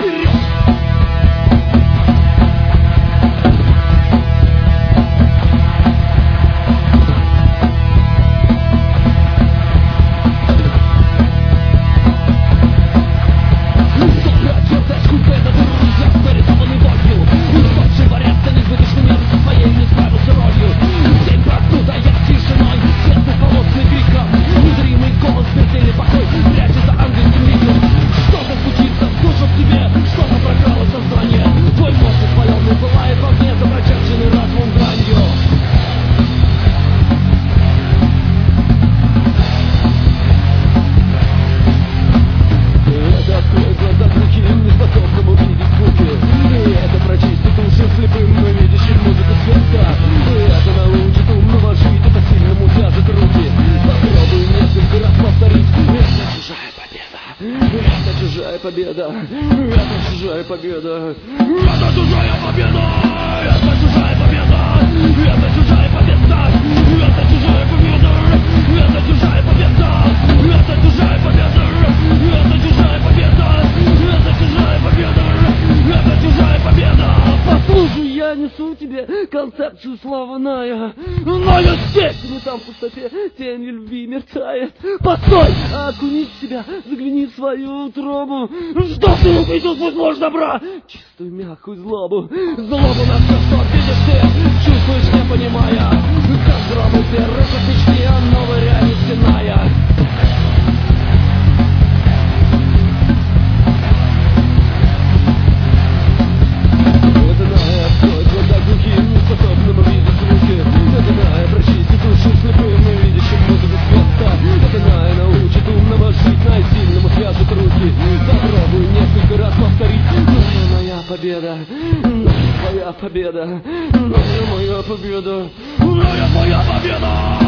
вперед! Победа, это чужая победа, это чужая победа, это чужая победа, это чужая победа, это чужая победа, это чужая победа, это чужая победа, это чужая победа, это чужая победа, это чужая победа. Послушай, я несу тебе концепцию славная, но я здесь, но там в пустоте тень любви мерцает. Постой, окунись в себя, загляни в свою утробу. Что ты увидел свой ложь добра? Чистую мягкую злобу, злобу на все, что видишь ты, чувствуешь, не понимая, как гробы ты рыжих мечты, а новой реальности иная. Победа, твоя победа, моя победа, моя победа.